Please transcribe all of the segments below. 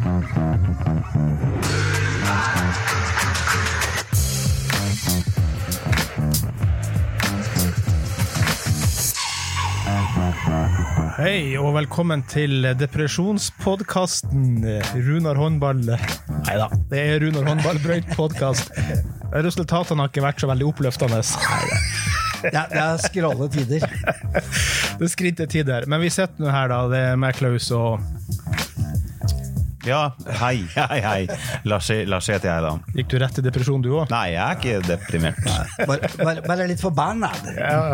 Hei og velkommen til depresjonspodcasten Runar Håndball. Neida, det Runar Håndball Brøyt podcast. Resultatene har ikke vært så veldig oppløftende. Det skrale tider. Det skridte tider. Men vi sitter nå her da, det med Klaus og... Ja, hei. Lars heter jeg da. Gikk du rett til depresjon du også? Nei, jeg ikke deprimert. Bare litt forbannet.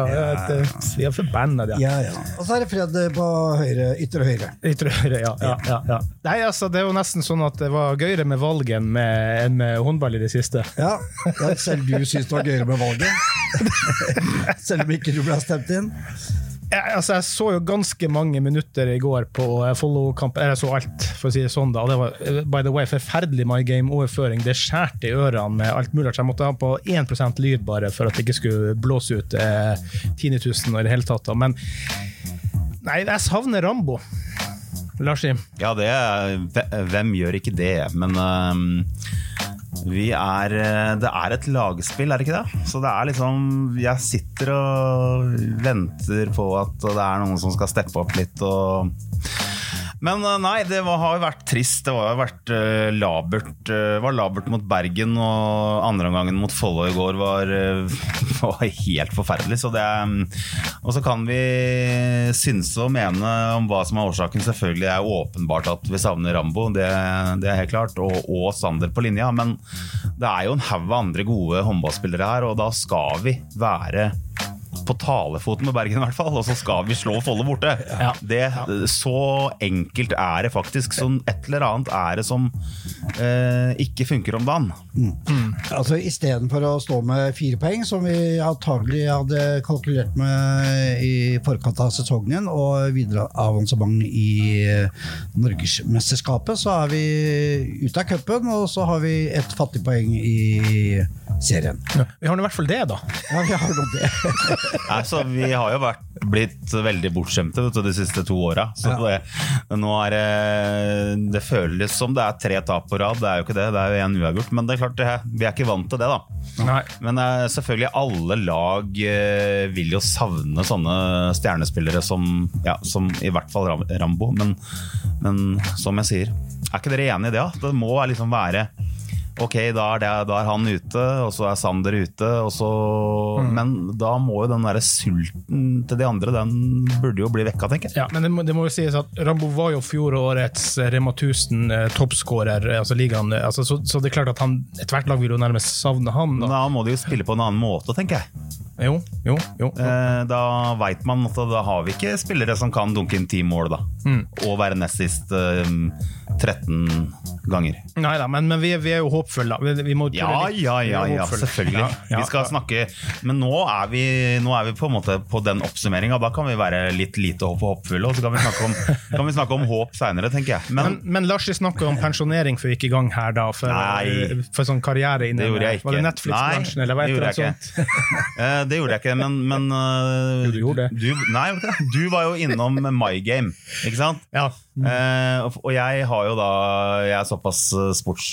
Vi forbannet, ja. Ja. Og så det Fred på høyre, ytre høyre. Ytre høyre, ja. Nei, altså, det jo nesten sånn at det var gøyere med valgen enn med håndball i det siste. Ja, selv du synes det var gøyere med valget. Selv om ikke du ble stemt inn. Jeg så jo ganske mange minutter i går på follow-kampen, jeg så alt, for å si det sånn da, og det var, by the way, forferdelig My Game-overføring, det skjærte i ørene med alt mulig, så jeg måtte ha på 1% lyd bare for at det ikke skulle blåse ut 10 000 i det hele tatt, men nei, jeg savner Rambo, Larsi. Ja, hvem gjør ikke det, men... det et lagspill, det ikke det? Så det liksom, jeg sitter og venter på at det noen som skal steppe opp litt men nei, det har jo vært trist, det har jo vært labert mot Bergen, og andre omgangen mot Follo i går var helt forferdelig, så og så kan vi synse og mene om hva som årsaken, selvfølgelig åpenbart at vi savner Rambo, det helt klart, og Sander på linja, men det jo en haug av andre gode håndballspillere her, og da skal vi være på talefoten med Bergen i hvert fall, og så skal vi slå Follo borte. Ja. Så enkelt det faktisk, sånn et eller annet det som ikke funker om dagen. Altså, i stedet for å stå med 4 poeng, som vi antagelig hadde kalkulert med i forkant av sesongen, og videre avansement i Norgesmesterskapet, så vi ute av cupen, og så har vi et fattig poeng i serien. Ja, vi har i hvert fall det da. Ja, vi har noe det. Altså, vi har jo blitt veldig bortskjemte de siste 2 årene, så nå det føles som det 3 tap på rad, det jo ikke det, det jo en uavgjort, men det klart, vi ikke vant til det da. Nei. Men selvfølgelig alle lag vil jo savne sånne stjernespillere som i hvert fall Rambo, men som jeg sier, ikke dere enige i det? Det må liksom være ok, da han ute, og så Sander ute, og så, men da må jo den der sulten til de andre, den burde jo bli vekka, tenker jeg. Ja, men det må jo sies at Rambo var jo fjorårets Rema 1000 toppskårer, altså ligaen, altså, så det klart at et hvert lag vil jo nærmest savne han. Da må de jo spille på en annen måte, tenker jeg. Jo. Da vet man at da har vi ikke spillere som kan dunke inn 10 mål da, og være nest sist 13 ganger. Neida, men vi jo håpfulle da. Vi må ja, selvfølgelig. Vi skal snakke, men nå vi på en måte på den oppsummeringen, da kan vi være litt lite håpfulle, og så kan vi snakke om håp senere, tenker jeg. Men Lars snakker om pensjonering for ikke i gang her da, for sånn karriere inne. Det gjorde jeg ikke. Var det Netflix-bransjen, eller hva det sånt? Det gjorde jeg ikke, men jo, du gjorde det. Du var jo innom My Game, ikke sant? Ja. Og jeg har jo da jeg såpass sports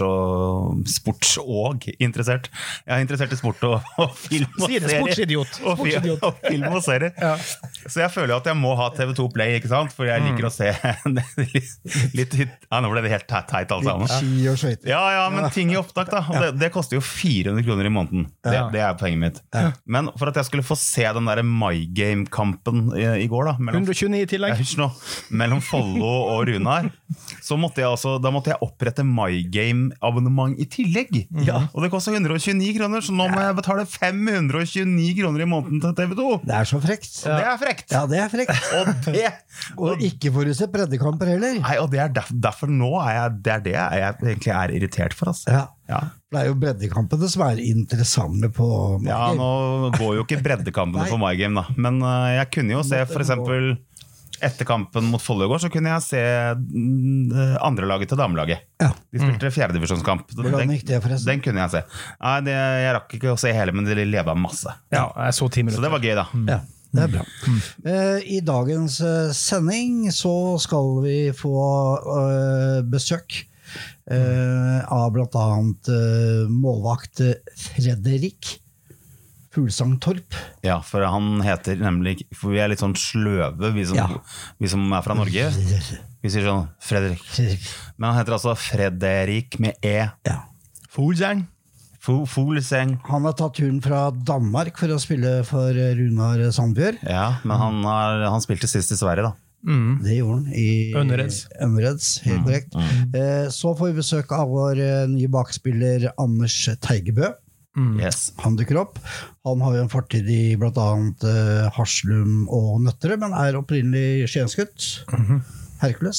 og interessert. Jeg interessert i sport og film og serier. Sportsidiot. Og film og serier. Ja. Så jeg føler at jeg må ha TV2 Play, ikke sant? For jeg liker å se litt nå ble det helt teit alt sammen. Ski og skøyter. Ja, men ting i opptak da. Det koster jo 400 kroner i måneden. Det poenget mitt. Men for at jeg skulle få se den der My Game-kampen i går da, 129 i tillegg. Mellom Follo og Runar, så måtte jeg opprette My Game-abonnement i tillegg. Og det koster 129 kroner, så nå må jeg betale 529 kroner i måneden til TV2. Det så frekt. Det frekt. Ja, det frekt. Og ikke for å se breddekamper heller. Nei, og det derfor nå det jeg egentlig irritert for, altså. Ja. Det jo breddekampene som interessante på My Game. Ja, nå går jo ikke breddekampene på My Game da, men jeg kunne jo se for eksempel etter kampen mot Follo i går, så kunne jeg se andre laget til damelaget. De spilte 4. divisjonskamp. Hvordan gikk det forresten? Den kunne jeg se. Jeg rakk ikke å se hele, men det levde masse. Ja, jeg så 10 minutter. Så det var gøy da. Ja. Det bra. I dagens sending så skal vi få besøk av blant annet målvakt Fredrik Fuglsang Torp. Ja, for han heter nemlig, for vi litt sånn sløve, vi som fra Norge. Vi sier sånn, Fredrik. Men han heter altså Fredrik med E. Ja. Fuglsang. Fuglsang. Han har tatt turen fra Danmark for å spille for Runar Sandbjørn. Ja, men han spilte sist i Sverige da. Det gjorde han i Ønnereds, helt korrekt. Så får vi besøk av vår nye bakspiller Anders Teigebø. Yes. Han dukker opp. Han har jo en fortid i blant annet Haslum og Nøtterøy, men opprinnelig skienskutt. Herkules.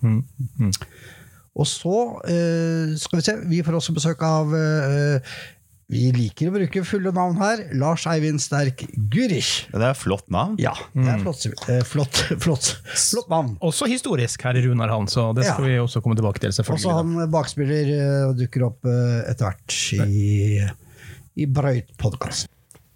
Og så skal vi se, vi får også besøk av vi liker å bruke fulle navn her. Lars Eivind Sterk Gurich. Det flott navn. Ja, det flott navn. Også historisk her i Runarhavn, så det skal vi også komme tilbake til, selvfølgelig. Også han bakspiller dukker opp etter hvert i Brøyt podcast.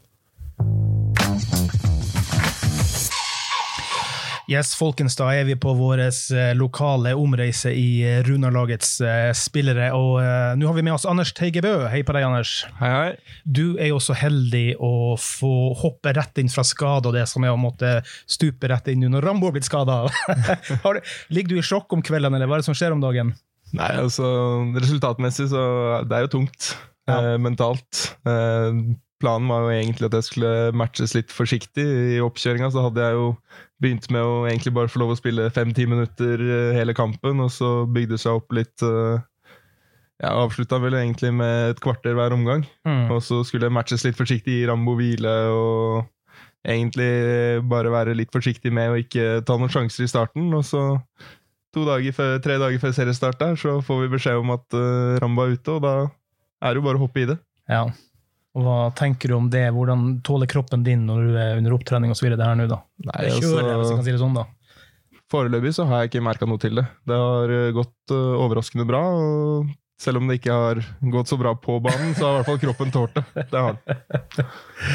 Yes, folkens, da vi på våres lokale omreise i Runarlagets spillere, og nå har vi med oss Anders Teigebø. Hei på deg, Anders. Hei. Du jo så heldig å få hoppe rett inn fra skade, og det som å måtte stupe rett inn når Rambo har blitt skadet. Ligger du i sjokk om kvelden, eller hva det som skjer om dagen? Nei, altså, resultatmessig så det jo tungt, mentalt. Planen var jo egentlig at jeg skulle matches litt forsiktig i oppkjøringen, så hadde jeg jo begynt med å egentlig bare få lov å spille 5-10 minutter hele kampen, og så bygde det seg opp litt. Jeg avsluttet vel egentlig med et kvarter hver omgang, og så skulle jeg matches litt forsiktig i Rambo hvile, og egentlig bare være litt forsiktig med å ikke ta noen sjanser i starten, og så 3 dager før seriestart der, så får vi beskjed om at Rambo ute, og da det jo bare å hoppe i det. Ja. Og hva tenker du om det? Hvordan tåler kroppen din når du under opptrening og så videre det her nå da? Nei, det kjører, hvis jeg kan si det sånn da. Foreløpig så har jeg ikke merket noe til det. Det har gått overraskende bra, og selv om det ikke har gått så bra på banen, så har i hvert fall kroppen tålt det. Det har den.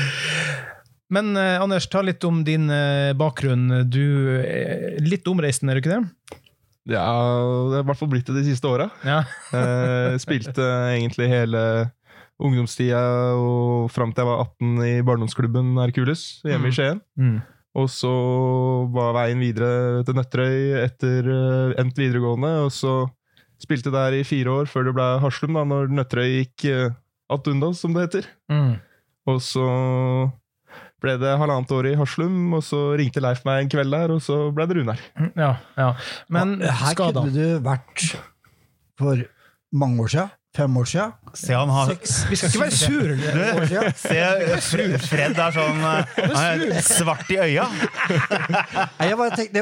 Men Anders, ta litt om din bakgrunn. Du litt omreisende, du ikke det? Ja, det har i hvert fall blitt det de siste årene. Ja. Spilte egentlig hele ungdomstida og frem til jeg var 18 i barndomsklubben Herkules hjemme i Skien. Og så var veien videre til Nøtterøy etter endt videregående, og så spilte der i 4 år før det ble Haslum da, når Nøtterøy gikk ad undas, som det heter. Og så ble det 1,5 år i Haslum, og så ringte Leif meg en kveld der, og så ble det Runar. Ja. Men her skada. kunne du vært for mange år siden. 5 år siden. Se, han har... Vi skal ikke være sur. Se, Fred sånn han svart i øya. Jeg bare tenkte,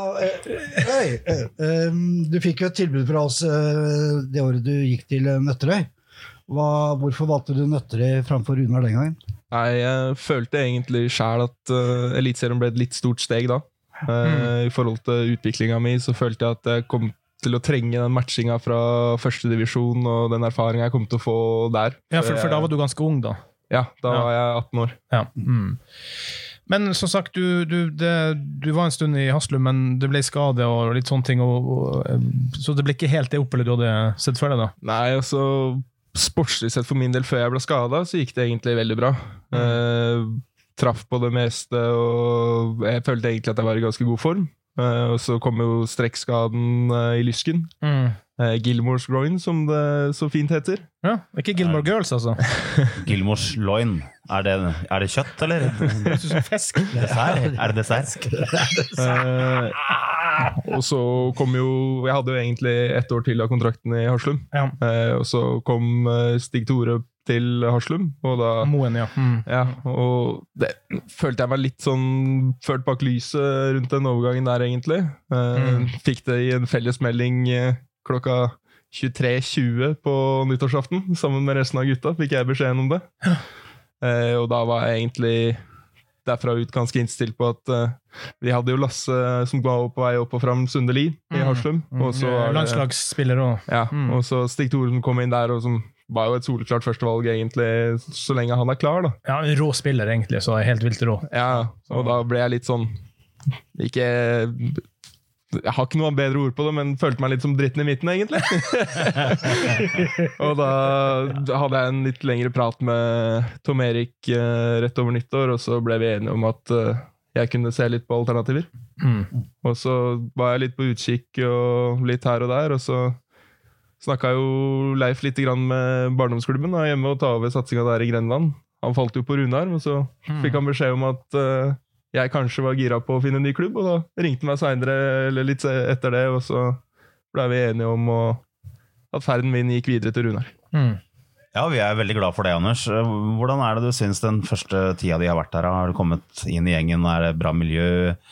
du fikk jo et tilbud fra oss det året du gikk til Nøtterøy. Hvorfor valgte du Nøtterøy framfor Runar den gangen? Nei, jeg følte egentlig selv at Elitserien ble et litt stort steg da. I forhold til utviklingen min så følte jeg at jeg kom til å trenge den matchinga fra første divisjon og den erfaringen jeg kom til å få der. Ja, for da var du ganske ung da. Ja, da var jeg 18 år. Ja. Men som sagt, du var en stund i Haslum, men det ble skade og litt sånne ting, så det ble ikke helt det oppholdet du hadde sett for deg da? Nei, altså sportslig sett for min del før jeg ble skadet, så gikk det egentlig veldig bra. Traff på det meste, og jeg følte egentlig at jeg var i ganske god form. Og så kom jo strekkskaden i lysken. Gilmore's groin, som det så fint heter. Ja, ikke Gilmore Girls, altså. Gilmore's loin. Er det kjøtt, eller? Det er fisk. Dessert? Er det dessert? Og så kom jo jeg hadde jo egentlig 1 år til av kontrakten i Haslum. Ja. Og så kom Stig Tore til Haslum, og da Moen, ja. Ja, og det følte jeg meg litt sånn ført bak lyset rundt den overgangen der egentlig. Fikk det i en fellesmelding klokka 23.20 på nyttårsaften, sammen med resten av gutta, fikk jeg beskjeden om det. Og da var jeg egentlig derfra ut ganske innstilt på at vi hadde jo Lasse som ga på vei opp og frem Sundeli i Haslum. Og så landslagsspiller også. Ja, og så Stig Tore som kom inn der, og som var jo et soleklart førstevalg egentlig, så lenge han klar da. Ja, en rå spiller egentlig, så helt vilt rå. Ja, og da ble jeg litt sånn, ikke jeg har ikke noe bedre ord på det, men følte meg litt som dritten i midten, egentlig. Og da hadde jeg en litt lengre prat med Tom Erik rett over nyttår, og så ble vi enige om at jeg kunne se litt på alternativer. Og så var jeg litt på utkikk og litt her og der, og så snakket jo Leif litt grann med barndomsklubben da, hjemme og ta over satsingen der i Grenland. Han falt jo på Runar, og så fikk han beskjed om at jeg kanskje var gira på å finne en ny klubb, og da ringte han meg senere, eller litt etter det, og så ble vi enige om at ferden min gikk videre til Runar. Ja, vi er veldig glad for det, Anders. Hvordan er det du synes den første tida de har vært her? Har du kommet inn i gjengen? Er det bra miljø?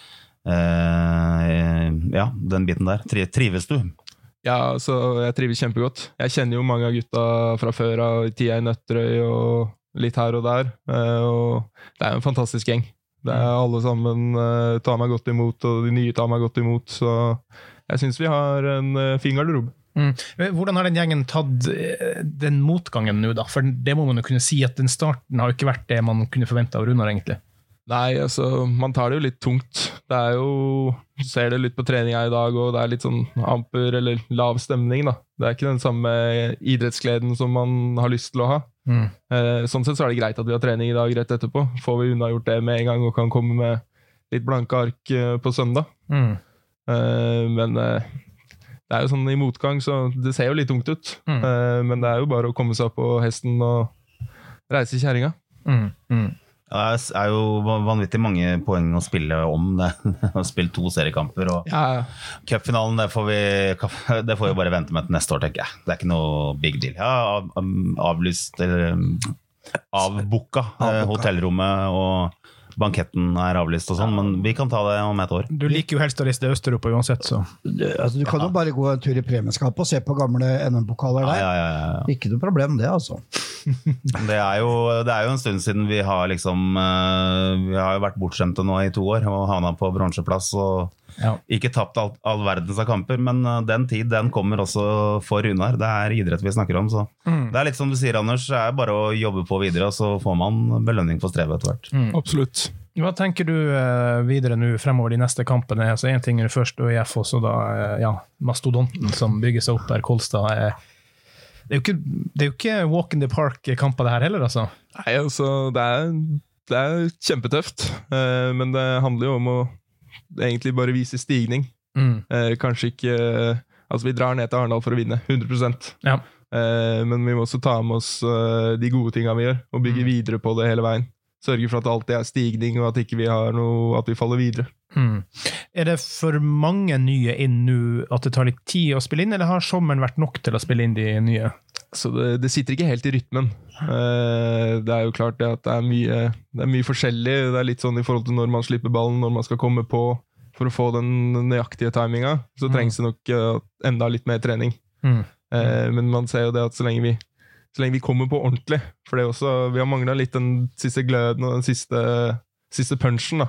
Ja, den biten der. Trives du? Ja, så jeg trives kjempegodt. Jeg kjenner jo mange av gutta fra før av tida i Nøtterøy og litt her og der, og det er en fantastisk gjeng. Det er alle sammen tar meg godt imot, og de nye tar meg godt imot, så jeg synes vi har en fin garderobe. Hvordan har den gjengen tatt den motgangen nå da? For det må man jo kunne si at den starten har jo ikke vært det man kunne forvente av Runar egentlig. Nei, altså, man tar det jo litt tungt. Det er jo, du ser det litt på treninga i dag, og det er litt sånn amper eller lav stemning da. Det er ikke den samme idrettsgleden som man har lyst til å ha. Sånn sett så er det greit at vi har trening i dag rett etterpå. Får vi unnagjort det med en gang og kan komme med litt blanke ark på søndag. Men det er jo sånn i motgang, så det ser jo litt tungt ut. Men det er jo bare å komme seg på hesten og reise i kjæringa. Det er jo vanvittig mange poeng å spille om det. Å spille 2 seriekamper og cupfinalen, det får vi bare vente med til neste år, tenker jeg. Det er ikke noe big deal. Ja, avlyst eller avboka hotellrommet, og banketten er avlyst og sånn, men vi kan ta det om et år. Du liker jo helst å reise til Østeuropa uansett, så. Du kan jo bare gå en tur i premieskapet og se på gamle NM-pokaler der. Ja. Ikke noe problem det, altså. Det er jo en stund siden vi har liksom vi har jo vært bortskjemte nå i 2 år og havnet på bronseplass og ikke tapt all verdens av kamper, men den kommer også for Runar. Det er idrett vi snakker om, så det er litt som du sier, Anders, det er bare å jobbe på videre, og så får man belønning for strevet etter hvert. Absolutt. Hva tenker du videre nå fremover de neste kampene? Altså, en ting er det først ØIF, og så da mastodonten som bygger seg opp her, Kolstad. Det er jo ikke walk in the park-kamper det her heller, altså. Nei, altså, det er kjempetøft, men det handler jo om å egentlig bare vise stigning. Kanskje ikke, altså vi drar ned til Arendal for å vinne, 100%. Ja. Men vi må også ta med oss de gode tingene vi gjør, og bygge videre på det hele veien. Sørge for at det alltid er stigning, og at ikke vi har noe, at vi faller videre. Er det for mange nye inn nå at det tar litt tid å spille inn, eller har sommeren vært nok til å spille inn de nye? Så det sitter ikke helt i rytmen. Det er jo klart det at det er mye forskjellig. Det er litt sånn i forhold til når man slipper ballen, når man skal komme på for å få den nøyaktige timinga, så trengs det nok enda litt mer trening. Men man ser jo det at så lenge vi kommer på ordentlig, for det er også, vi har manglet litt den siste gløden og den siste punchen da.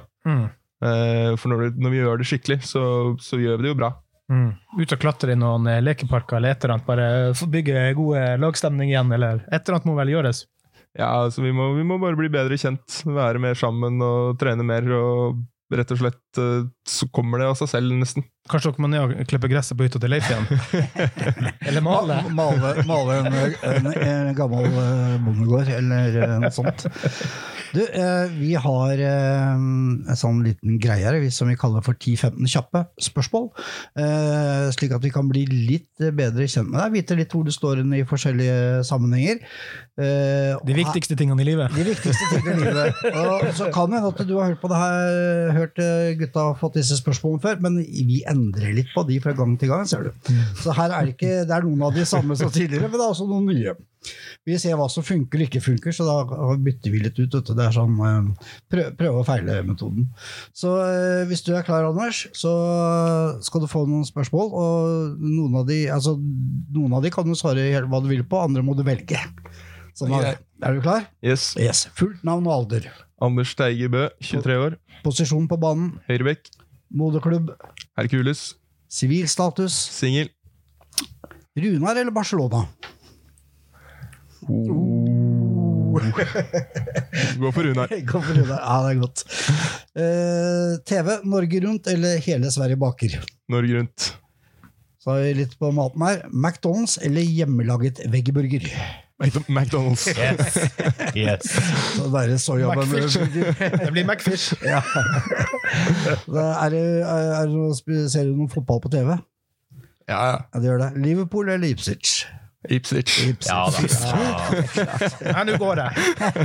For når vi gjør det skikkelig, så gjør vi det jo bra. Ut og klatre i noen lekeparker eller et eller annet, bare bygge gode lagstemning igjen, eller et eller annet må vel gjøres? Ja, altså vi må bare bli bedre kjent, være mer sammen og trene mer, og rett og slett så kommer det av seg selv nesten. Kanskje dere må ned og klippe gresset på hytta til Leif igjen? Eller male? Male en gammel bondegård, eller noe sånt. Du, vi har en sånn liten greie her, som vi kaller for 10-15 kjappe spørsmål, slik at vi kan bli litt bedre kjent med deg, vite litt hvor du står i forskjellige sammenhenger. De viktigste tingene i livet. De viktigste tingene i livet. Og så kan det at du har hørt på det her, hørt gutta ha fått disse spørsmålene før, men vi endrer litt på de fra gang til gang, ser du. Så her er det er noen av de samme som tidligere, men det er også noen nye. Vi ser hva som funker og ikke funker, så da bytter vi litt ut. Det er sånn prøve og feile metoden. Så hvis du er klar, Anders, så skal du få noen spørsmål, og noen av de kan du svare hva du vil på, andre må du velge. Sånn, er du klar? Yes. Fullt navn og alder. Anders Teige Bø, 23 år. Posisjon på banen. Høyrebekk. Moderklubb. Herkules. Sivilstatus. Singel. Runar eller Barcelona? Gå for Runar. Gå for Runar, ja, det godt. TV, Norge rundt eller hele Sverige baker? Norge rundt. Så har vi litt på maten her. McDonald's eller hjemmelaget veggeburger? McDonald's. Yes. Så det er sojabønner. Det blir McFish. Ja. Ser du noen fotball på TV? Ja. Ja, det gjør det. Liverpool eller Ipswich? Ipswich. Ja da. Nei, nå går det.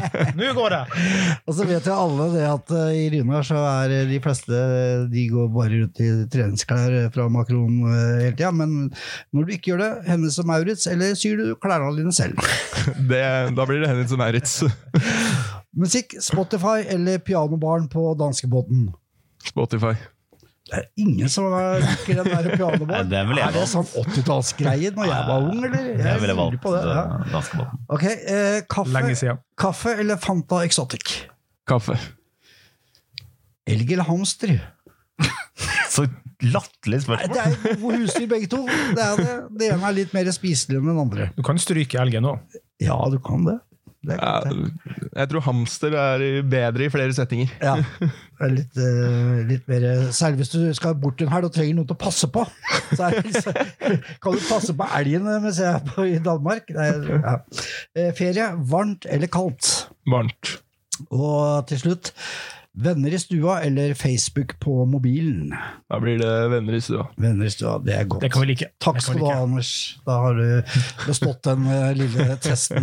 Og så vet jo alle det at i Runar så de fleste, de går bare ut i treningsklær fra Macron hele tiden, men når du ikke gjør det, Hennes og Maurits, eller syr du klærne dine selv? Da blir det Hennes og Maurits. Musikk, Spotify eller pianobarn på danskebåten? Spotify. Det er ingen som liker den der pianobarn. Det vil jeg det sånn 80-tallsgreie når jeg var ung, eller? Jeg ville valgt på det. Ja. danskebåten. Ok, Lenge siden. kaffe eller Fanta Exotic? Kaffe. Elg eller hamster? Så latterlig spørsmål. Det gode husdyr begge to. Det ene litt mer spiselig enn den andre. Du kan stryke elgen også. Ja, du kan det. Ja, jeg tror hamster bedre i flere settinger. Ja, det er litt mer. Særlig hvis du skal bort en helg og trenger noe til å passe på, så kan du passe på elgen mens jeg på i Danmark. Ferie, varmt eller kaldt? Varmt. Og til slutt, venner i stua eller Facebook på mobilen? Da blir det venner i stua. Venner i stua, det godt. Det kan vi like. Takk skal du ha, Anders. Da har du bestått den lille testen.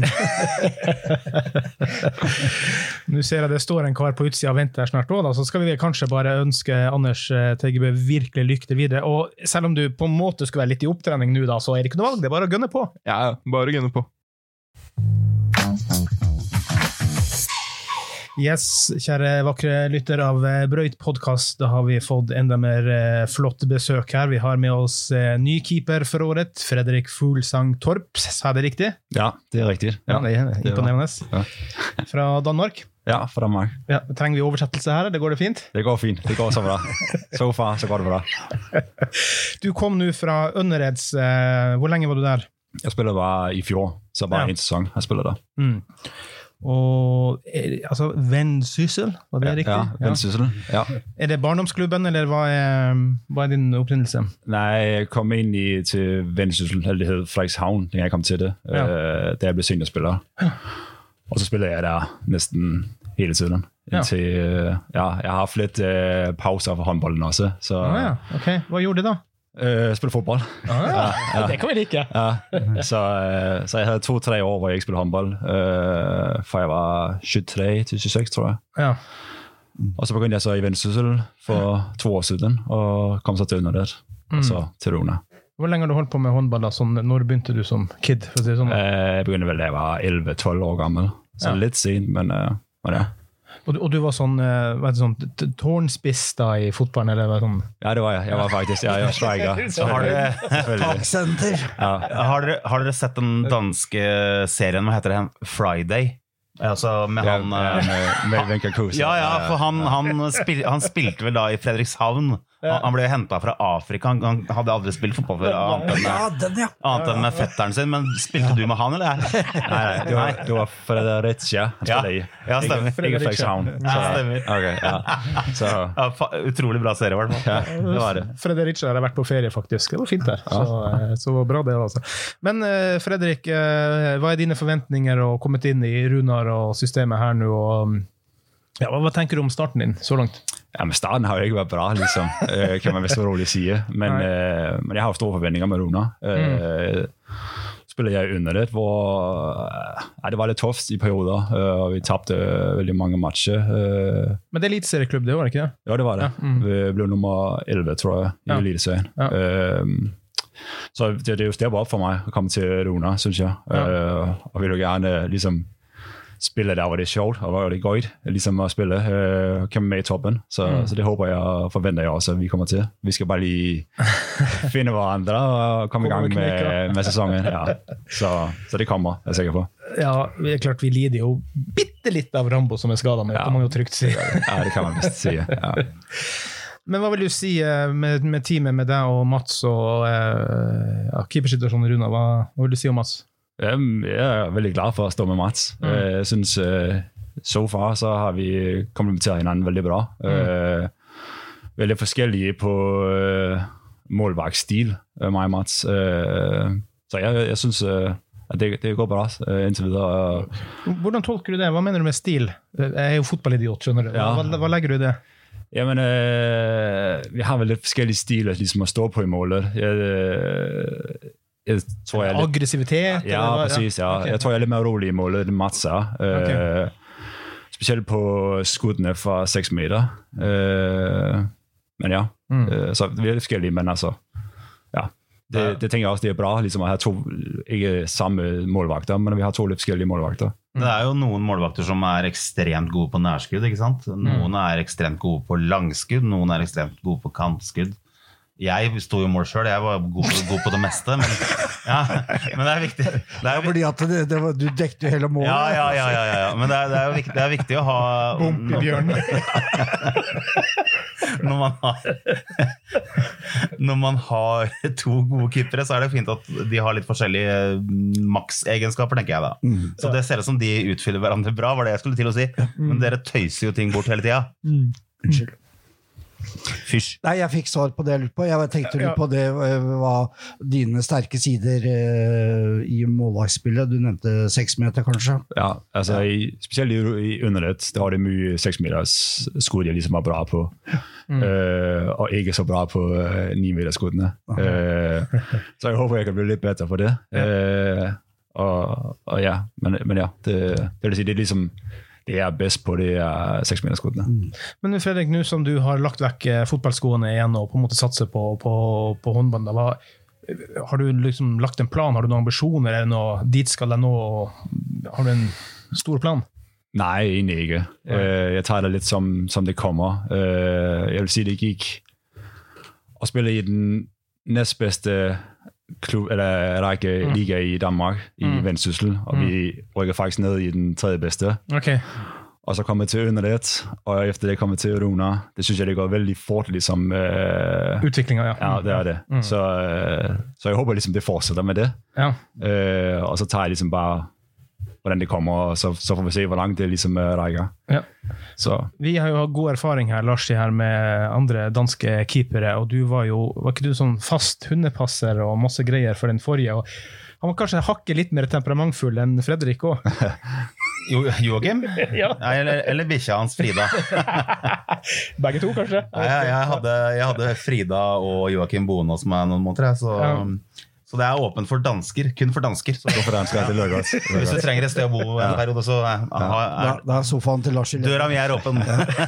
Nå ser jeg det står en kar på utsida og venter her snart også, da, så skal vi kanskje bare ønske Anders Teggebø virkelig lykke til videre. Og selv om du på en måte skulle være litt i opptrening nå, da, så det ikke noe valg, det er bare å gønne på. Ja, bare gønne på. Yes, kjære vakre lytter av Brøyt podcast, da har vi fått enda mer flott besøk her. Vi har med oss ny keeper for året, Fredrik Fuglsang Torp, sa det riktig? Ja, det er riktig. Ja, det er imponerende. Ja. Fra Danmark? Ja, fra Danmark. Ja, trenger vi oversettelse her, eller går det fint? Det går fint, det går så bra. Så far, så går det bra. Du kom nå fra Ønnereds, hvor lenge var du der? Jeg spiller bare i fjor, så bare en sesong jeg spiller der. Og altså Vendsyssel, var det riktig? Ja, Vendsyssel, ja. Er det barndomsklubben, eller hva er din opprinnelse? Nej, jeg kom egentlig til Vendsyssel, eller det hed Frederikshavn, da jeg kom til det, da jeg blev seniorspiller. Og så spiller jeg der næsten hele tiden. Indtil, jeg har haft lidt pauser for håndbolden også. Så, ok, hva gjorde du da? Spille fodbold. Det kan vi like. Så jeg havde 2-3 år, hvor jeg ikke spillede håndbold, fra jeg var 23-26, tror jeg. Ja. Og så begyndte jeg så i Vendsyssel for 2 år siden, og kom så til Ønnerred, og så til Runa. Hvor lenge har du holdt på med håndball da? Sånn, når begynte du som kid? For å si det sånn? Jeg begynte vel da jeg var 11-12 år gammel, så litt sent, men var det. Og du var sånn, tårnspiss da i fotballen, eller var det sånn? Ja, det var jeg. Jeg var faktisk, jeg var striker. Så Taksenter. har dere sett den danske serien, hva heter det? Friday? Altså med han med Wenche Kruse. Ja, for han spilte vel da i Frederikshavn. Han ble hentet fra Afrika. Han hadde aldri spilt fotball før, annet enn med fetteren sin. Men spilte du med han, eller? Nei, det var Fredericia. Ja, stemmer. Ikke Frederikshavn. Stemmer. Utrolig bra serie, i hvert fall. Ja, det var det. Fredericia har vært på ferie, faktisk. Det var fint der. Så bra det, altså. Men Fredrik, hva er dine forventninger å komme inn i Runar og systemet her nå? Hva tenker du om starten din så langt? Ja, men starten har jo ikke vært bra, liksom, kan man vist roligt sige. Men jeg har jo store forventninger med Runar. Spiller jeg under det, hvor det var litt tøft i perioder, og vi tabte veldig mange matcher. Men det er eliteserieklubb, det var det ikke det? Ja, det var det. Vi ble nummer 11, tror jeg, i eliteserien. Så det er jo step opp for meg å komme til Runar, synes jeg. Og vil jo gjerne liksom spille der, hvor det er sjovt, og hvor det er gøy liksom å spille, komme med i toppen. Så det håper jeg og forventer jeg også, at vi kommer til. Vi skal bare lige finne hverandre og komme i gang med sesongen. Ja. Så det kommer, jeg er sikker på. Ja, det er klart vi lider jo bitte litt av Rambo som er skadet med, det må man jo trygt si. Ja, det kan man vist si, ja. Men hva vil du si med teamet med deg og Mats og keepersituasjonen i Runar? Hva vil du si om Mats? Jeg veldig glad for å stå med Mats. Jeg synes så far så har vi komplementeret hinanden veldig bra. Veldig forskjellige på målvaktstil, meg og Mats. Så jeg synes at det går bra inntil videre. Hvordan tolker du det? Hva mener du med stil? Jeg er jo fotballidiot, skjønner du. Hva legger du i det? Jamen, vi har vel litt forskjellige stiler liksom å stå på i målet. Jeg tror jeg aggressivitet? Ja, precis. Ja. Okay. Jeg tror jeg litt mer rolig i målet enn Mats er. Spesielt på skuddene fra 6 meter. Men ja, så vi er litt forskjellige, men altså, ja. Det tenker jeg også, det er bra liksom, å ha 2, ikke samme målvakter, men vi har 2 litt forskjellige målvakter. Det er jo noen målvakter som er ekstremt gode på nærskudd, ikke sant? Noen er ekstremt gode på langskudd, noen er ekstremt gode på kantskudd. Jeg stod jo mål selv, jeg var god på det meste, men det er viktig. Fordi at du dekte jo hele målet. Ja, men det er viktig å ha... Bump i bjørnen. Når man har 2 gode keepere, så er det fint at de har litt forskjellige maksegenskaper, tenker jeg da. Så det ser ut som de utfyller hverandre bra, var det jeg skulle til å si. Men dere tøyser jo ting bort hele tiden. Unnskyld. Fysj. Nei, jeg fikk svar på det jeg lurte på. Jeg tenkte litt på det, hva dine sterke sider i målvaktspillet. Du nevnte 6 meter, kanskje? Ja, altså spesielt i underlett, da har det mye 6 meters skudd jeg liksom er bra på. Og ikke så bra på 9 meters skuddene. Så jeg håper jeg kan bli litt bedre på det. Og ja, men ja, det vil si, det er liksom det er best på de 6 meters skuddene. Men Fredrik, nå som du har lagt vekk fotballskoene igjen og på en måte satser på håndbånd, har du liksom lagt en plan? Har du noen ambisjoner? Er det noe, dit skal jeg nå? Har du en stor plan? Nei, egentlig ikke. Jeg tar det litt som det kommer. Jeg vil si det gikk å spille i den næstbeste klub, eller række liga i Danmark, i Vendsyssel, og vi rykker faktisk ned i den 3. beste. Okay. Og så kommer jeg til Underlet, og efter det kommer jeg til Runa. Det synes jeg det går veldig fort, liksom. Utviklingen, ja. Ja, det er det. Så jeg håper liksom det fortsetter med det. Ja. Og så tar jeg liksom bare hvordan det kommer, og så får vi se hvor langt det liksom rækker. Ja. Vi har jo hatt god erfaring her, Larsi, her med andre danske keepere, og du var ikke du sånn fast hundepasser og masse greier for den forrige, og han var kanskje hakket litt mer temperamentfull enn Fredrik også. Joachim? Ja. Eller bikkja hans, Frida? Begge to, kanskje? Jeg hadde Frida og Joachim boende hos meg noen måneder, så det er åpent for dansker, kun for dansker. Så for dansker til Løgås. Hvis du trenger et sted å bo en periode, så da er sofaen til Larsi. Døra mi er åpen.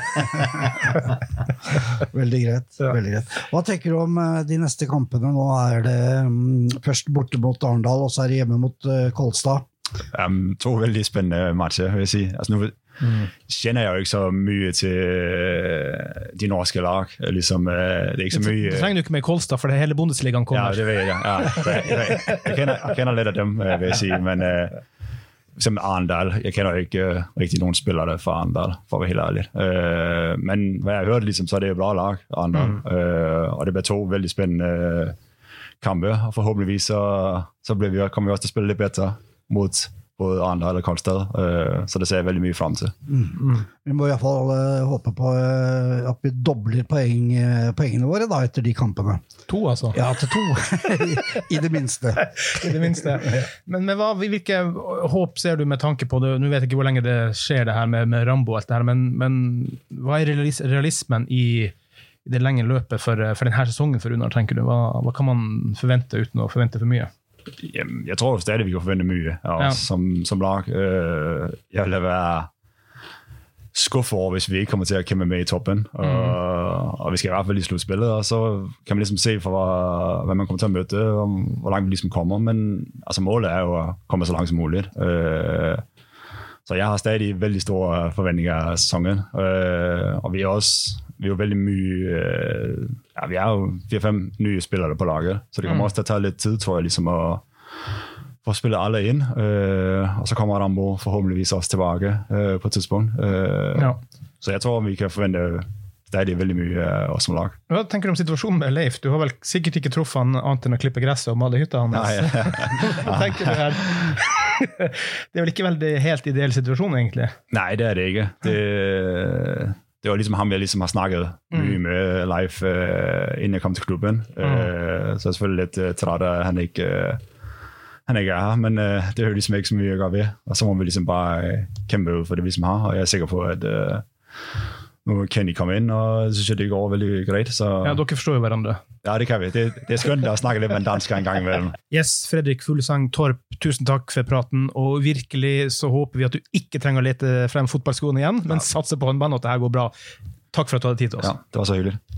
Veldig greit, veldig greit. Hva tenker du om de neste kampene? Nå er det først borte mot Arendal, og så er det hjemme mot Kolstad. 2 veldig spennende matcher, vil jeg si. Altså, nå kjenner jeg jo ikke så mye til de norske lag. Liksom, det er ikke så mye... Det trenger du ikke med Kolstad, for det hele Bundesligaen kommer. Ja, det vet jeg. Ja. Jeg kjenner litt av dem, vil jeg si, men for eksempel Arendal, jeg kjenner ikke riktig noen spillere fra Arendal, for å være helt ærlig. Men hva jeg har hørt, liksom, så er det et bra lag, Arendal. Og det blir 2 veldig spennende kamper, og forhåpentligvis så kommer vi også til å spille litt bedre mot både Arendal eller Kolstad, så det ser jeg veldig mye frem til. Vi må i hvert fall håpe på at vi dobler poengene våre da, etter de kampene. 2, altså? Ja, til 2. I det minste. I det minste. Men hvilke håp ser du med tanke på det? Nå vet jeg ikke hvor lenge det skjer det her med Rambo og alt det her, men hva er realismen i det lenge løpet for denne sesongen for Runar, tenker du? Hva kan man forvente uten å forvente for mye? Jeg tror stadig vi kan forvente mye som lag. Jeg vil være skuffet over, hvis vi ikke kommer til å kæmpe med i toppen. Og vi skal i hvert fall i slutspillet, og så kan vi liksom se for hva man kommer til å møte, og hvor langt vi liksom kommer. Men altså, målet er jo å komme så langt som mulig. Så jeg har stadig veldig store forventninger av sesongen. Og vi er jo veldig mye vi er jo 4-5 nye spillere på laget, så det kommer også til å ta litt tid, tror jeg, liksom å spille alle inn, og så kommer Rambo forhåpentligvis også tilbake på et tidspunkt. Så jeg tror vi kan forvente det de veldig mye som lag. Hva tenker du om situasjonen med Leif? Du har vel sikkert ikke truffet han annet enn å klippe gresset og male hytta hans. Hva tenker du her? Det vel ikke veldig helt ideell situasjon, egentlig? Nej, det det ikke. Det var ligesom ham, jeg ligesom har snakket mye med Leif, inden jeg kom til klubben. Så jeg selvfølgelig lidt træt af, at han ikke her, men det er jo ligesom ikke så mye å gøre ved. Og så må vi liksom bare kæmpe ud for det, vi som har, og jeg er sikker på, at nu kan de komme inn, og så synes jeg, det går veldig greit. Så... Ja, dere forstår jo hverandre. Ja, det kan vi. Det skønt å snakke litt med en dansk en gang imellom. Yes, Fredrik Fuglesang Torp, tusen takk for praten, og virkelig så håper vi at du ikke trenger å lete frem fotballskoene igjen, men satser på håndball, og at det her går bra. Takk for at du hadde tid til oss. Ja, det var så hyggelig.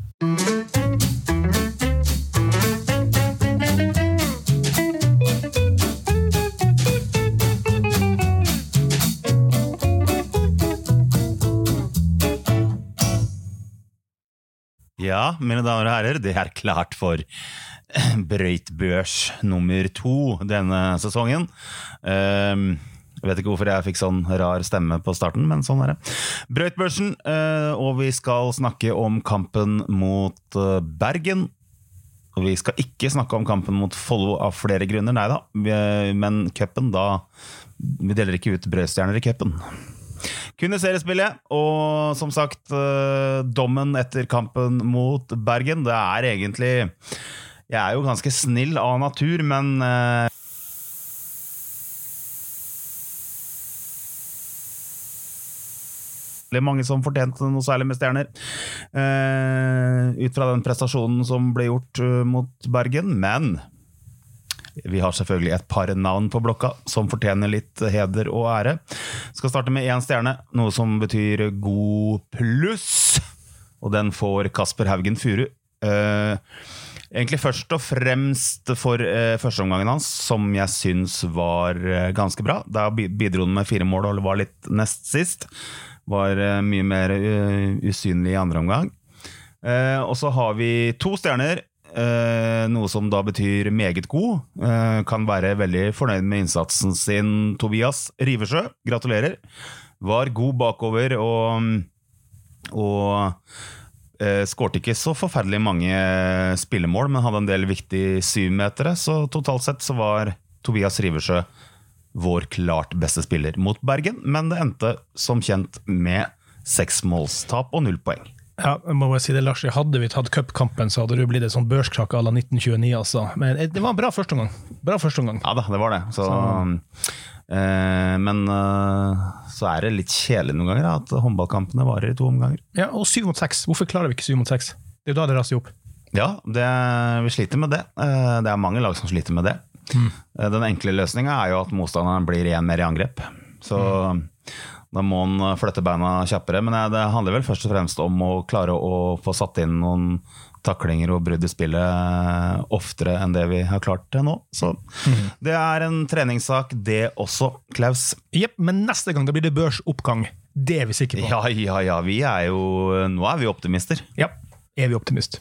Ja, mine damer og herrer, det er klart for Brøytbørs nummer 2 denne sesongen. Jeg vet ikke hvorfor jeg fikk sånn rar stemme på starten, men sånn er det. Brøytbørsen, og vi skal snakke om kampen mot Bergen. Og vi skal ikke snakke om kampen mot Follo av flere grunner, nei da. Men cupen da, vi deler ikke ut brødstjerner i cupen. Kunne seriespillet, og som sagt, dommen etter kampen mot Bergen, det er egentlig, jeg er jo ganske snill av natur, men det er mange som fortjente noe særlig med stjerner, ut fra den prestasjonen som ble gjort mot Bergen, men vi har selvfølgelig et par navn på blokka som fortjener litt heder og ære. Skal starte med 1 stjerne, noe som betyr god pluss, og den får Kasper Haugen Furu. Egentlig først og fremst for første omgangen hans, som jeg synes var ganske bra. Da bidro han med 4 mål og var litt nest sist. Var mye mer usynlig i andre omgang. Og så har vi 2 stjerner, noe som da betyr meget god, kan være veldig fornøyd med innsatsen sin. Tobias Rivesjø, gratulerer, var god bakover og skårte ikke så forferdelig mange spillemål, men hadde en del viktige 7-metere, så totalt sett så var Tobias Rivesjø vår klart beste spiller mot Bergen, men det endte som kjent med 6 målstap og 0 poeng. Ja, jeg må bare si det, Lars. Hadde vi tatt cupkampen, så hadde det blitt et sånn børskrakk à la 1929, altså. Men det var en bra første omgang. Ja da, det var det. Men så er det litt kjedelig noen ganger at håndballkampene varer i 2 omganger. Ja, og 7-6. Hvorfor klarer vi ikke 7-6? Det er jo da det raser opp. Ja, vi sliter med det. Det er mange lag som sliter med det. Den enkle løsningen er jo at motstanderen blir igjen mer i angrep. Så... Da må han flytte beina kjappere, men det handler vel først og fremst om å klare å få satt inn noen taklinger og brudd i spillet oftere enn det vi har klart til nå. Så det er en treningssak, det også, Klaus. Jepp, men neste gang da blir det børsoppgang. Det er vi sikre på. Ja, vi er jo, nå er vi optimister. Ja, er vi optimist.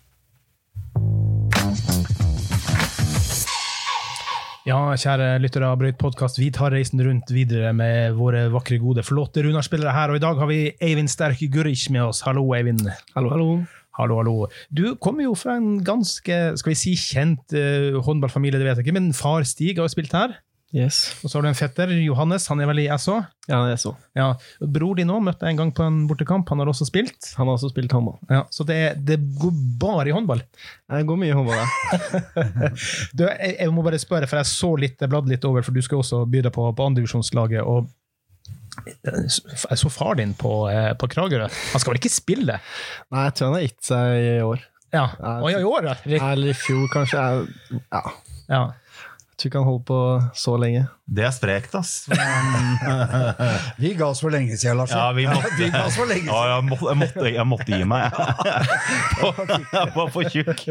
Ja, kjære lyttere av Brøyt podcast, vi tar reisen rundt videre med våre vakre, gode, flotte Runar-spillere her, og i dag har vi Eivind Sterk Guric med oss. Hallo, Eivind. Hallo. Du kommer jo fra en ganske, skal vi si, kjent håndballfamilie, det vet jeg ikke, men far Stig har jo spilt her. Yes. Og så har du en fetter, Johannes, han er vel i SO? Ja, han er SO. Ja. Bror din også møtte jeg en gang på en bortekamp, han har også spilt. Han har også spilt håndball. Ja, så det går bare i håndball. Det går mye i håndball, ja. Jeg må bare spørre, for jeg bladde litt over, for du skal også by deg på andredivisjonslaget, og jeg så far din på Kragerø. Han skal vel ikke spille? Nei, jeg tror han har gitt seg i år. Ja, i år da? Eller i fjor, kanskje. Ja. Jeg tror ikke han holder på så lenge. Det er sprekt, ass. Vi ga oss for lenge siden, Lars. Ja, vi ga oss for lenge siden. Jeg måtte gi meg. Jeg var for tjukk.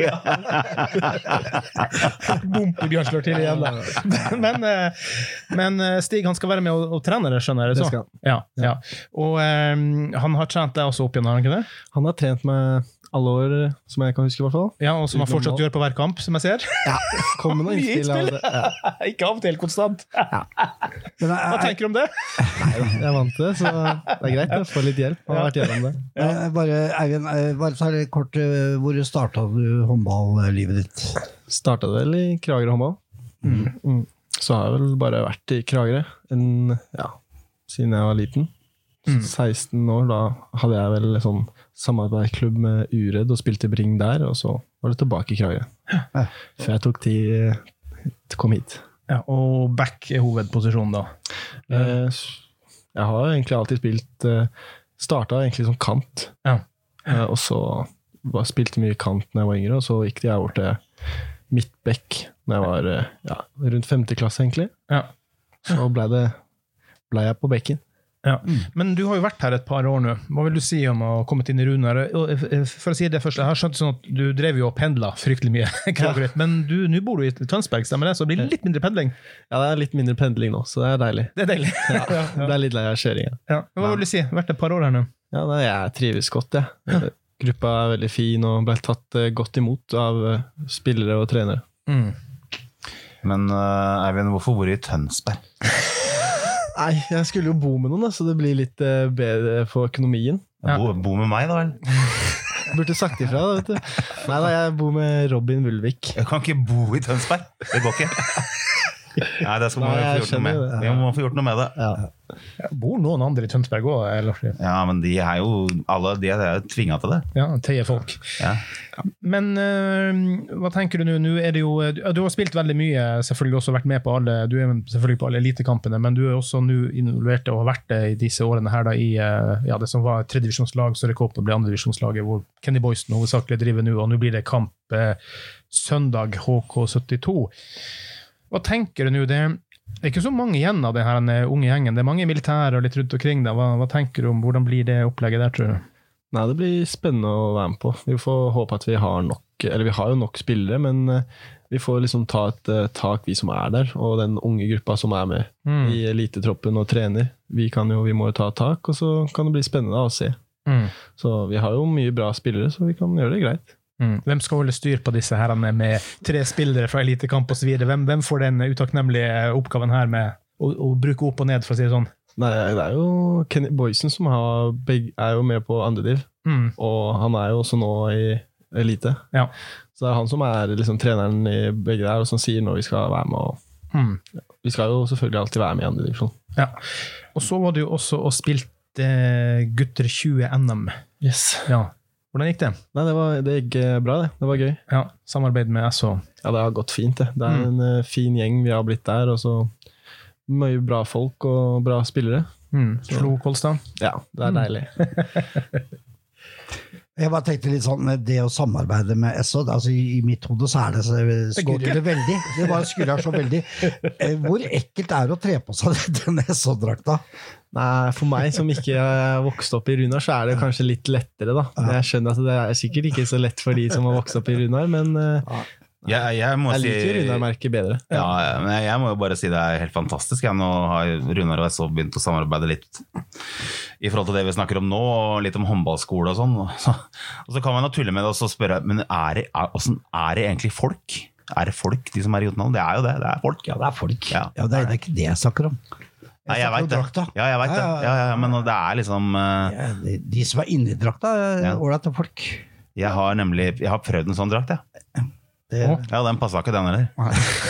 Bjørn slår til igjen da. Men Stig, han skal være med og trene det, skjønner jeg. Det skal han. Ja. Og han har trent deg også opp igjen, har han ikke det? Han har trent med alle år, som jeg kan huske i hvert fall. Ja, og som man fortsatt gjør på hver kamp, som jeg ser. Ja, kommer noen innspill av det. Ja. Ikke av og til konstant. Ja. Hva tenker du om det? Nei, jeg vant det, så det greit å få litt hjelp. Jeg har vært gjennom det. Eivind, bare så kort, hvor startet du håndballlivet ditt? Startet vel i Kragerø håndball. Så har jeg vel bare vært i Kragerø siden jeg var liten. 16 år, da hadde jeg vel sånn samarbeidsklubb med Uredd og spilte Bring der, og så var det tilbake i Kragerø. Før jeg tok tid til å komme hit. Ja, og back er hovedposisjonen da? Jeg har egentlig alltid startet egentlig som kant. Og så spilte mye kant når jeg var yngre, og så gikk jeg over til midtback når jeg var rundt 5. klasse egentlig. Så ble jeg på bekken. Ja. Men du har jo vært her et par år nå. Hva vil du si om å komme inn i Runar? For å si det først, jeg har skjønt sånn at du drev jo og pendlet fryktelig mye, men nå bor du i Tønsberg, stemmer det? Så det blir litt mindre pendling? Ja, det er litt mindre pendling nå, så det er deilig. Det er deilig. Det er litt lei av kjøringen. Ja. Hva vil du si? Vært et par år her nå? Ja, jeg trives godt, jeg. Gruppa er veldig fin og ble tatt godt imot av spillere og trenere. Men Eivind, hvorfor bor du i Tønsberg? Nei, jeg skulle jo bo med noen, så det blir litt bedre for økonomien. Bo med meg da, vel? Burde sagt ifra da, vet du. Neida, jeg bor med Robin Vulvik. Jeg kan ikke bo i Tønsberg. Det går ikke. Nei, det skal man få gjort noe med. Vi må få gjort noe med det. Bor noen andre i Tønsberg også, eller? Ja, men de er jo alle, de er tvinget til det. Ja, teie folk. Men hva tenker du nå? Nå er det jo, du har spilt veldig mye, selvfølgelig også vært med på alle, du er selvfølgelig på alle elitekampene, men du er også nå involvert og har vært det i disse årene her da, i det som var 3. divisjonslag, så rekk opp og ble 2. divisjonslaget, hvor Kenny Boysen hovedsakelig driver nå, og nå blir det kamp søndag HK72. Hva tenker du nå? Det er ikke så mange igjen av denne unge gjengen. Det er mange militære og litt rundt omkring. Hva tenker du om hvordan blir det opplegget der, tror du? Nei, det blir spennende å være med på. Vi får håpe at vi har nok, eller vi har jo nok spillere, men vi får liksom ta et tak, vi som er der, og den unge gruppa som er med i elitetroppen og trener. Vi må jo ta et tak, og så kan det bli spennende å se. Så vi har jo mye bra spillere, så vi kan gjøre det greit. Hvem skal holde styr på disse herrene med 3 spillere fra elitekamp og så videre? Hvem får den utakknemlige oppgaven her med å bruke opp og ned, for å si det sånn? Nei, det er jo Kenny Boysen som er jo med på 2. div, og han er jo også nå i elite. Så det er han som er liksom treneren i begge der, og som sier når vi skal være med. Vi skal jo selvfølgelig alltid være med i 2. divisjon. Ja. Og så var det jo også å spilte gutter 20 NM. Yes. Ja. Hvordan gikk det? Nei, det gikk bra det. Det var gøy. Ja, samarbeid med SO. Ja, det har gått fint det. Det er en fin gjeng vi har blitt der, og så mye bra folk og bra spillere. Slo Kolstad? Ja, det er deilig. Jeg bare tenkte litt sånn med det å samarbeide med SO, altså i mitt hode så er det skurrer veldig. Det bare skurrer så veldig. Hvor ekkelt er det å tre på seg denne SO-drakta? Nei, for meg som ikke har vokst opp i Runar, så er det kanskje litt lettere da. Jeg skjønner at det er sikkert ikke så lett for de som har vokst opp i Runar, men jeg liker Runar-merket bedre. Ja, men jeg må jo bare si det er helt fantastisk. Nå har Runar og SO begynt å samarbeide litt i forhold til det vi snakker om nå, og litt om håndballskole og sånn. Og så kan man jo tulle med det og så spørre, men er det egentlig folk? Er det folk, de som er i Jotunhallen? Det er jo det, det er folk. Ja, det er folk. Ja, det er ikke det jeg snakker om. Nei, jeg vet det. Ja, jeg vet det. Ja, men det er liksom de som er inne i drakta, ålreite folk. Jeg har prøvd en sånn drakt, Ja, den passet ikke den heller.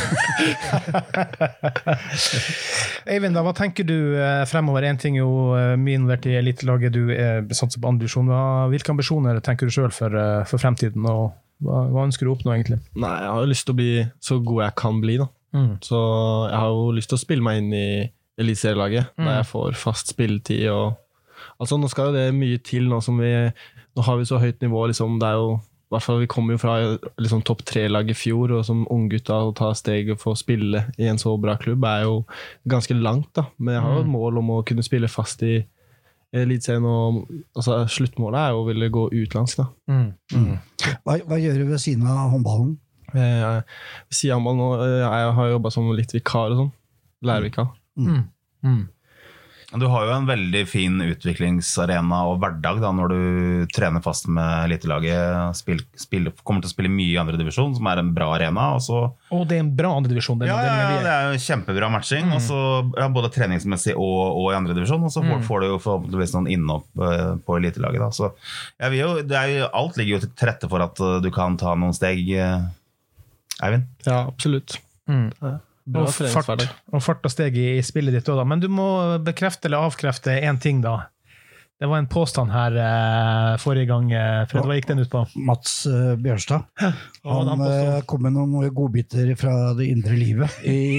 Eivind, hva tenker du fremover? En ting er jo min vært i elitelaget, du satser på 2. divisjon. Hvilke ambisjoner tenker du selv for fremtiden, og hva ønsker du å oppnå egentlig? Nei, jeg har jo lyst til å bli så god jeg kan bli da. Så jeg har jo lyst til å spille meg inn i elitserielaget, der jeg får fast spilletid og altså nå skal jo det mye til nå har vi så høyt nivå liksom, det er jo i hvert fall vi kommer jo fra liksom, topp 3-lag i fjor, og som unggutta å ta steg og få spille i en så bra klubb er jo ganske langt da, men jeg har jo et mål om å kunne spille fast i elitserien, og altså, sluttmålet er jo å ville gå utlandsk da. Hva gjør du ved siden av håndballen? Ved siden av håndballen nå, jeg har jobbet som litt vikar og sånn, lærervikar. Du har jo en veldig fin utviklingsarena og hverdag da, når du trener fast med elitelaget, kommer til å spille mye i andre divisjon, som en bra arena. Og det en bra andre divisjon. Ja, det jo kjempebra matching, og så, både treningsmessig og i andre divisjon, og så får du jo forhåpentligvis noen innopp på elitelaget. Da. Så jeg vil jo, alt ligger jo til rette for at du kan ta noen steg, Eivind. Ja, absolutt. Og fart og steg i spillet ditt også, da. Men du må bekrefte eller avkrefte en ting da. Det var en påstand her forrige gang, Fred, hva gikk den ut på? Mats Bjørnstad. Han kom med noen godbiter fra det indre livet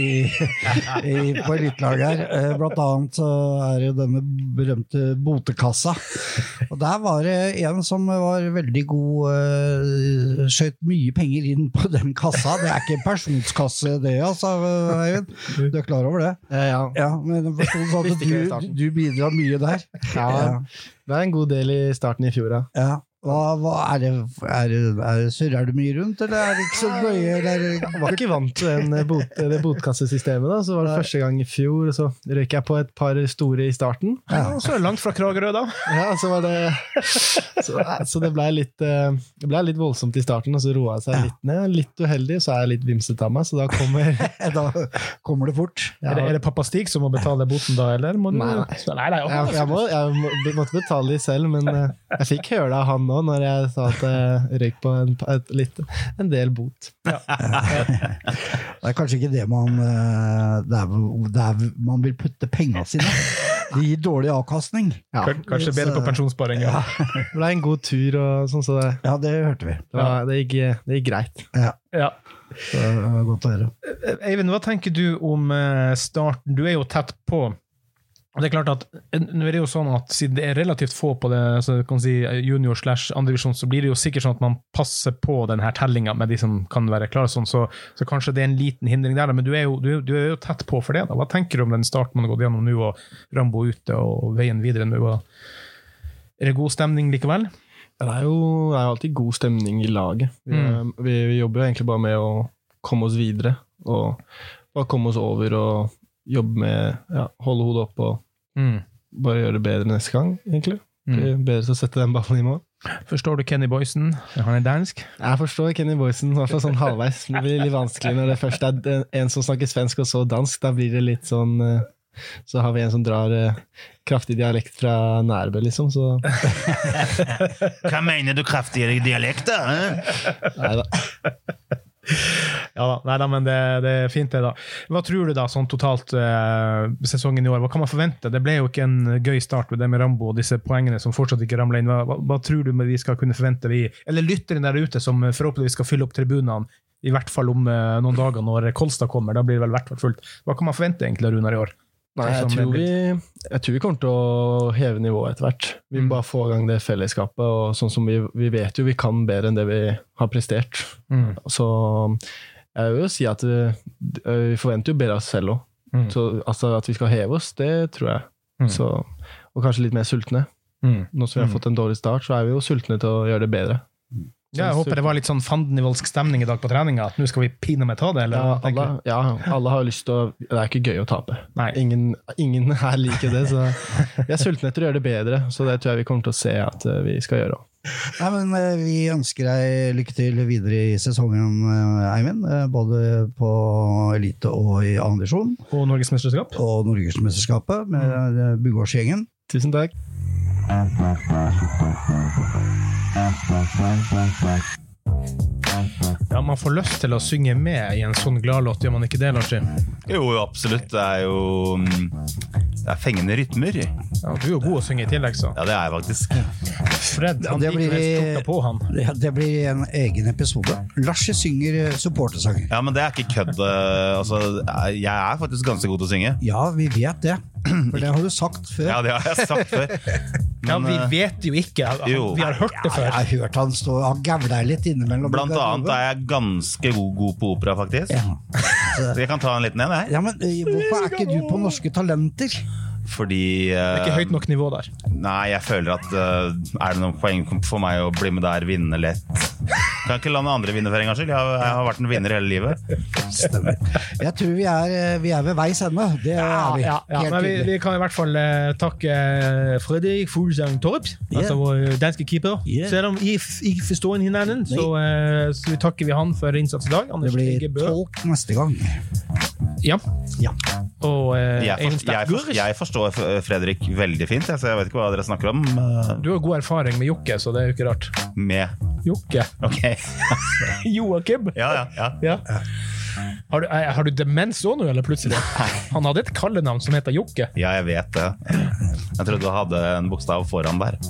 på elitelaget her. Blant annet så det denne berømte botekassa. Og der var det en som var veldig god, skjøt mye penger inn på den kassa. Det ikke en personskasse det, altså, Eivind. Du klar over det? Ja, men du bidrar mye der. Ja. Det en god del i starten i fjor, ja. Hva det surrer du mye rundt, eller det ikke så nøye? Jeg var ikke vant til det botkassesystemet da, så var det første gang i fjor, så røyk jeg på et par store i starten. Ja, så det langt fra Kragerø da. Ja, så var det så det ble litt voldsomt i starten, og så roet jeg seg litt ned, litt uheldig, så jeg litt vimset av meg, så da kommer det fort. Ja. Er det pappa Stig som må betale boten da, eller? Nei. Jeg måtte betale de selv, men jeg fikk høre det av han nå, når jeg sa at jeg røyk på en del bot. Ja. Det kanskje ikke det man man vil putte pengene sine. Det gir dårlig avkastning. Ja. Kanskje bedre på pensjonssparing, ja. Det ble en god tur og sånn, så det. Ja, det hørte vi. Det gikk greit. Ja. Så det var godt å høre. Eivind, hva tenker du om starten? Du jo tett på. Og det klart at nå det jo sånn at siden det relativt få på det, så kan si junior/andre divisjon, så blir det jo sikkert sånn at man passer på den her tellingen med de som kan være klare sånn, så kanskje det en liten hindring der, men du jo tett på for det da. Hva tenker du om den starten man har gått gjennom nå, og Rambo ute og veien videre nå? Det god stemning likevel? Det jo alltid god stemning i laget. Vi jobber jo egentlig bare med å komme oss videre, og bare komme oss over og jobbe med holde hodet opp og bare gjøre det bedre neste gang, egentlig. Det bedre til å sette den ballen i mål. Forstår du Kenny Boysen? Han dansk? Jeg forstår Kenny Boysen, i hvert fall sånn halvveis. Det blir litt vanskelig når det først en som snakker svensk og så dansk. Da blir det litt sånn, så har vi en som drar kraftig dialekt fra Nærbø, liksom. Så. Hva mener du kraftig dialekt da? Neida. Ja da, nei da, men det fint det da. Hva tror du da, sånn totalt sesongen i år? Hva kan man forvente? Det ble jo ikke en gøy start med det med Rambo og disse poengene som fortsatt ikke ramler inn. Hva tror du vi skal kunne forvente? Eller lytteren der ute som forhåpentligvis skal fylle opp tribunene, i hvert fall om noen dager når Kolstad kommer, da blir det vel hvert fall fullt. Hva kan man forvente egentlig, Runar, i år? Nei, jeg tror vi kommer til å heve nivået etter hvert. Vi må bare få i gang det fellesskapet, og sånn som vi vet jo vi kan bedre enn det vi har prestert. Så jeg vil jo si at vi forventer jo bedre av oss selv også. Så altså, at vi skal heve oss, det tror jeg. Så, og kanskje litt mer sultne. Nå som vi har fått en dårlig start, så vi jo sultne til å gjøre det bedre. Ja, jeg håper det var litt sånn fandenivoldsk stemning i dag på treninga, at nå skal vi pine med ta det, eller? Alle har lyst til å, det ikke gøy å tape. Nei. Ingen her liker det, så vi sultne etter å gjøre det bedre, så det tror jeg vi kommer til å se at vi skal gjøre. Nei, men vi ønsker deg lykke til videre i sesongen, Eivind, både på elite og i andre divisjon. Og Norgesmesterskap. Og Norgesmesterskapet med Bugårdsgjengen. Tusen takk. Ja, man får lyst til å synge med i en sånn gladlåt, gjør man ikke det, Larsi? Jo, absolutt. Det fengende rytmer. Ja, du jo god å synge i tillegg, så. Ja, det jeg faktisk. Fred, han liker på han. Det blir en egen episode. Larsi synger supportersanger. Ja, men det ikke kødd. Altså, jeg faktisk ganske god til å synge. Ja, vi vet det. For det har du sagt før. Ja, det har jeg sagt før. Men, ja, vi vet jo ikke. Vi har hørt det før. Jeg har hørt han stå og gavle litt innimellom. Blant annet jeg ganske god på opera, faktisk. Ja. Så jeg kan ta en liten en, jeg. Ja, men hvorfor ikke du på Norske Talenter? Fordi det ikke høyt nok nivå der. Nei, jeg føler at det noen poeng for meg å bli med der, vinne lett. Kan ikke la noen andre vinne for en gang skyld. Jeg har vært en vinner hele livet. Stemmer. Jeg tror vi er ved veis ende. Det er vi. Helt Men tydelig. vi kan i hvert fall takke Fredrik Fuglsang Torp, altså vår danske keeper. Selv om ikke forstår hinanden, så takker vi han for innsats i dag. Det blir tolk neste gang. Ja. Og jeg forstår Fredrik veldig fint, så jeg vet ikke hva dere snakker om. Du har god erfaring med Jokke, så det er jo ikke rart. Med? Jokke. Ok. Joakim. Ja. Har du demens også nå, eller plutselig? Han hadde et kallenavn som heter Jokke. Ja, jeg vet det. Jeg trodde du hadde en bokstav foran der.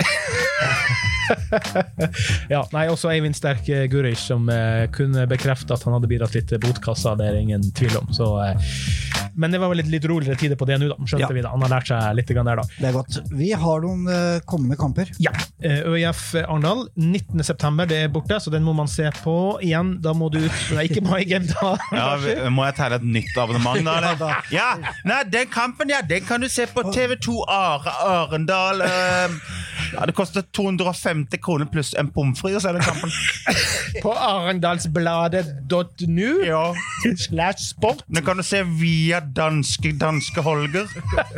Også Eivind Sterk Gurish som kunne bekrefte at han hadde bidratt litt til botkassa, det er ingen tvil om. Så, men det var vel litt roligere tider på det nå da, skjønte vi da. Han har lært seg litt grann der da. Det er godt. Vi har noen kommende kamper. Ja, ØIF Arendal 19. september, det er borte, så den må man se på igjen. Da må du ikke MyGame da. Må jeg tegne et nytt abonnement da, eller? Ja, nei, den kampen, den kan du se på TV2 Arendal. Det koster 250 kroner pluss en pomfri, og så er det kampen. På arendalsbladet.nu /sport. Den kan du se via danske Holger.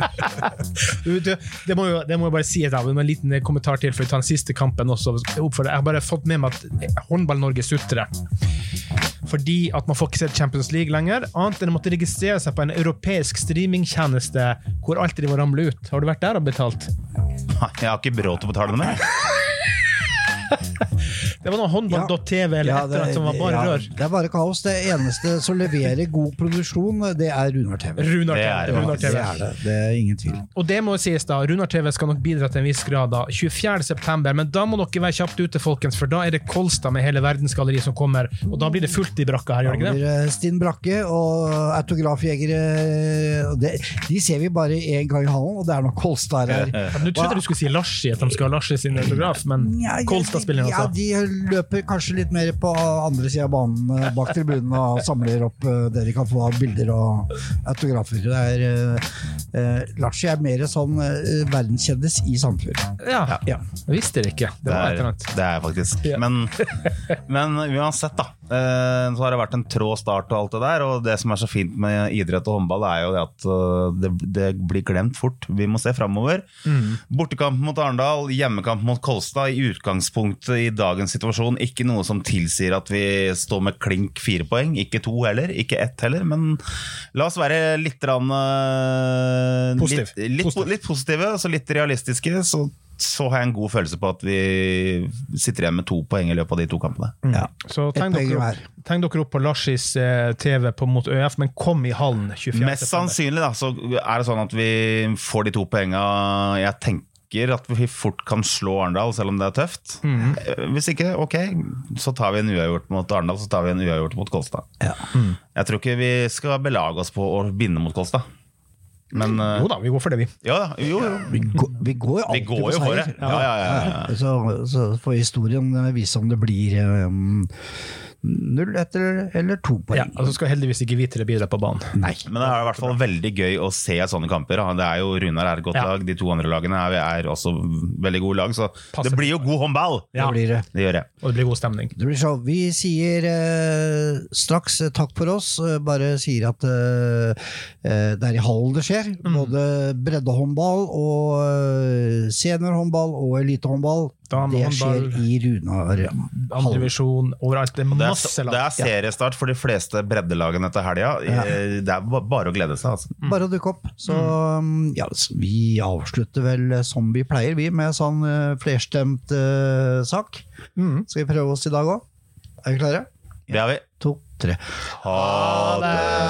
Det må jeg bare si en liten kommentar til, for å ta den siste kampen også. Jeg har bare fått med meg at Håndball-Norge sutrer. Fordi at man får ikke sett Champions League lenger, annet enn å måtte registrere seg på en europeisk streamingtjeneste hvor alt driver og ramler ut. Har du vært der og betalt? Jeg har ikke råd til å betale det med. Det var noe håndball.tv eller et eller annet som var bare rør. Det er bare kaos. Det eneste som leverer god produksjon, det er Runar TV. Det er ingen tvil. Og det må sies da, Runar TV skal nok bidra til en viss grad da, 24. september, men da må dere være kjapt ute, folkens, for da er det Kolstad med hele verdensgalleri som kommer, og da blir det fullt i brakka her, gjør det ikke det? Da blir det Stinn Brakke og autografjegere, de ser vi bare en gang i hallen, og det er nok Kolstad her. Nå trodde du skulle si Larsi, at de skal ha Larsi sin autograf, men Kolstad spiller også. Ja, de løper kanskje litt mer på andre siden av banen bak tribunen og samler opp det de kan få av bilder og autografer. Larsi er mer sånn verdenskjendis i Sandefjord. Ja. Jeg visste det ikke. Det er faktisk. Men uansett da, så har det vært en trå start og alt det der, og det som er så fint med idrett og håndball er jo det at det blir glemt fort. Vi må se fremover. Bortekamp mot Arendal, hjemmekamp mot Kolstad i utgangspunktet i dagens situasjon, ikke noe som tilsier at vi står med klink 4 poeng, ikke 2 heller, ikke 1 heller, men la oss være litt positive, så litt realistiske, så har jeg en god følelse på at vi sitter igjen med 2 poeng i løpet av de 2 kampene. Så tegn dere opp på Larsis TV mot ØF, men kom i hallen 24. Mest sannsynlig da, så er det sånn at vi får de 2 poengene. Jeg tenker at vi fort kan slå Arendal, selv om det er tøft. Hvis ikke, ok, så tar vi en uavgjort mot Arendal, så tar vi en uavgjort mot Kolstad. Jeg tror ikke vi skal belage oss på å vinne mot Kolstad. Men, jo da, vi går for det, vi. Ja da, jo. Vi går jo alltid på seier. Så får historien vise om det blir 0 eller 2 poeng. Ja, altså skal heldigvis ikke Vitere bidra på banen. Nei. Men det er i hvert fall veldig gøy å se sånne kamper. Det er jo Runar er et godt lag, de 2 andre lagene er også veldig gode lag, så det blir jo god håndball. Ja, det blir det. Det gjør det. Og det blir god stemning. Det blir så. Vi sier straks takk for oss, bare sier at det er i hallen det skjer, både breddehåndball og seniorhåndball og elitehåndball. Det skjer i Runar andre divisjon, overalt, det er masse lag. Det er seriestart for de fleste breddelagene etter helga. Det er bare å glede seg, altså. Bare å dukke opp. Så vi avslutter vel som vi pleier, vi, med sånn flerstemt sak. Skal vi prøve oss i dag også? Er vi klare? Det er vi. 2, 3. Ha det!